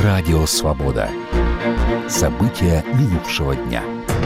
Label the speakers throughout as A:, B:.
A: Радио «Свобода». События минувшего дня.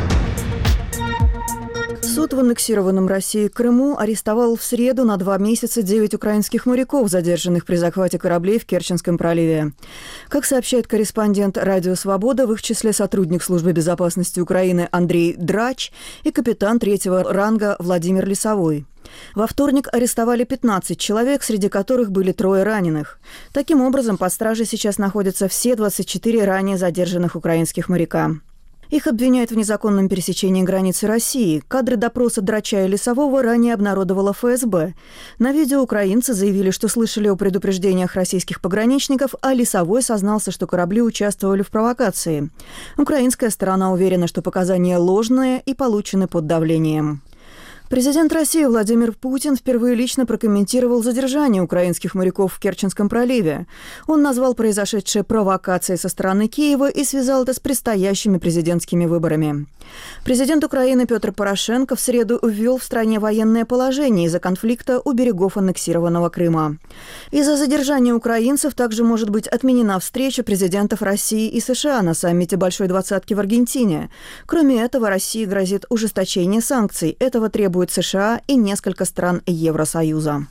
B: Суд в аннексированном Россией Крыму арестовал в среду на 2 месяца 9 украинских моряков, задержанных при захвате кораблей в Керченском проливе. Как сообщает корреспондент «Радио Свобода», в их числе сотрудник Службы безопасности Украины Андрей Драч и капитан 3-го ранга Владимир Лисовой. Во вторник арестовали 15 человек, среди которых были 3 раненых. Таким образом, под стражей сейчас находятся все 24 ранее задержанных украинских моряка. Их обвиняют в незаконном пересечении границы России. Кадры допроса Драча и Лисового ранее обнародовала ФСБ. На видео украинцы заявили, что слышали о предупреждениях российских пограничников, а Лисовой сознался, что корабли участвовали в провокации. Украинская сторона уверена, что показания ложные и получены под давлением. Президент России Владимир Путин впервые лично прокомментировал задержание украинских моряков в Керченском проливе. Он назвал произошедшее провокацией со стороны Киева и связал это с предстоящими президентскими выборами. Президент Украины Петр Порошенко в среду ввел в стране военное положение из-за конфликта у берегов аннексированного Крыма. Из-за задержания украинцев также может быть отменена встреча президентов России и США на саммите Большой Двадцатки в Аргентине. Кроме этого, России грозит ужесточение санкций. Этого требует США и несколько стран Евросоюза.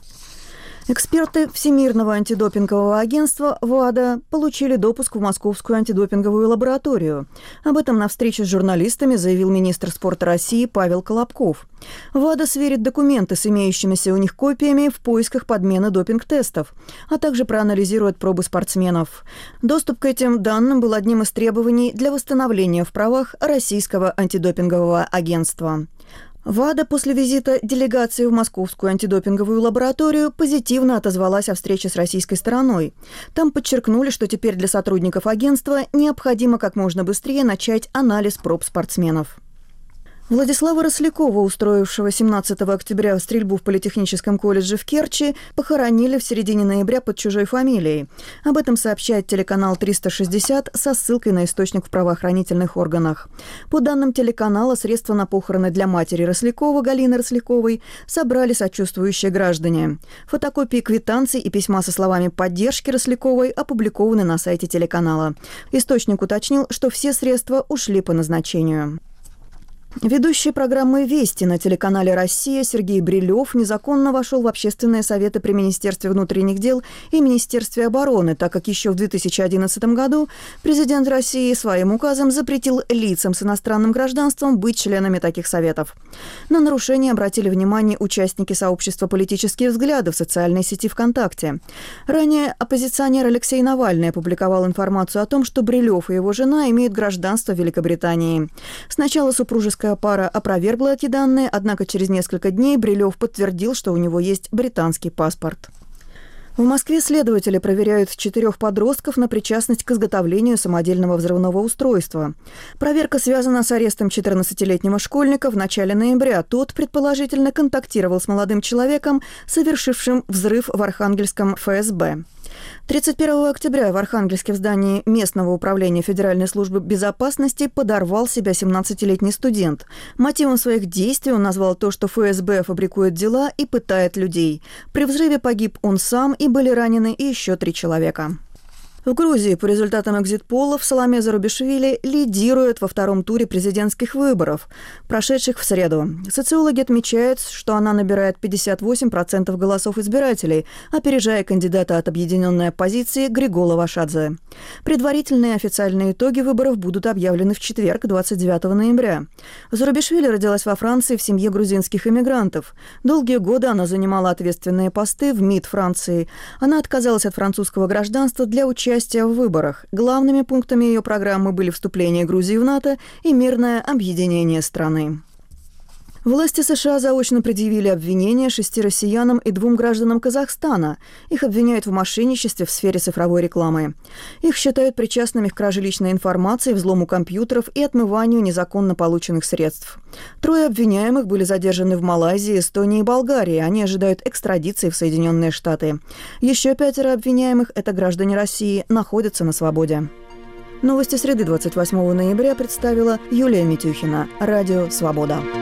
B: Эксперты Всемирного антидопингового агентства ВАДА получили допуск в Московскую антидопинговую лабораторию. Об этом на встрече с журналистами заявил министр спорта России Павел Колобков. ВАДА сверит документы с имеющимися у них копиями в поисках подмены допинг-тестов, а также проанализирует пробы спортсменов. Доступ к этим данным был одним из требований для восстановления в правах Российского антидопингового агентства. ВАДА после визита делегации в Московскую антидопинговую лабораторию позитивно отозвалась о встрече с российской стороной. Там подчеркнули, что теперь для сотрудников агентства необходимо как можно быстрее начать анализ проб спортсменов. Владислава Рослякова, устроившего 17 октября стрельбу в Политехническом колледже в Керчи, похоронили в середине ноября под чужой фамилией. Об этом сообщает телеканал 360 со ссылкой на источник в правоохранительных органах. По данным телеканала, средства на похороны для матери Рослякова, Галины Росляковой, собрали сочувствующие граждане. Фотокопии квитанций и письма со словами поддержки Росляковой опубликованы на сайте телеканала. Источник уточнил, что все средства ушли по назначению. Ведущий программы «Вести» на телеканале «Россия» Сергей Брилев незаконно вошел в общественные советы при Министерстве внутренних дел и Министерстве обороны, так как еще в 2011 году президент России своим указом запретил лицам с иностранным гражданством быть членами таких советов. На нарушение обратили внимание участники сообщества «Политические взгляды» в социальной сети ВКонтакте. Ранее оппозиционер Алексей Навальный опубликовал информацию о том, что Брилев и его жена имеют гражданство Великобритании. Сначала супружеская пара опровергла эти данные, однако через несколько дней Брилев подтвердил, что у него есть британский паспорт. В Москве следователи проверяют 4 подростков на причастность к изготовлению самодельного взрывного устройства. Проверка связана с арестом 14-летнего школьника в начале ноября. Тот, предположительно, контактировал с молодым человеком, совершившим взрыв в Архангельском ФСБ. 31 октября в Архангельске в здании местного управления Федеральной службы безопасности подорвал себя 17-летний студент. Мотивом своих действий он назвал то, что ФСБ фабрикует дела и пытает людей. При взрыве погиб он сам, и были ранены еще 3 человека. В Грузии по результатам экзит-полов Саломе Зурабишвили лидирует во втором туре президентских выборов, прошедших в среду. Социологи отмечают, что она набирает 58% голосов избирателей, опережая кандидата от объединенной оппозиции Григола Вашадзе. Предварительные официальные итоги выборов будут объявлены в четверг, 29 ноября. Зурабишвили родилась во Франции в семье грузинских иммигрантов. Долгие годы она занимала ответственные посты в МИД Франции. Она отказалась от французского гражданства для участия в выборах. Главными пунктами ее программы были вступление Грузии в НАТО и мирное объединение страны. Власти США заочно предъявили обвинения 6 россиянам и 2 гражданам Казахстана. Их обвиняют в мошенничестве в сфере цифровой рекламы. Их считают причастными к краже личной информации, взлому компьютеров и отмыванию незаконно полученных средств. 3 обвиняемых были задержаны в Малайзии, Эстонии и Болгарии. Они ожидают экстрадиции в Соединенные Штаты. Еще 5 обвиняемых, это граждане России, находятся на свободе. Новости среды 28 ноября представила Юлия Митюхина. Радио «Свобода».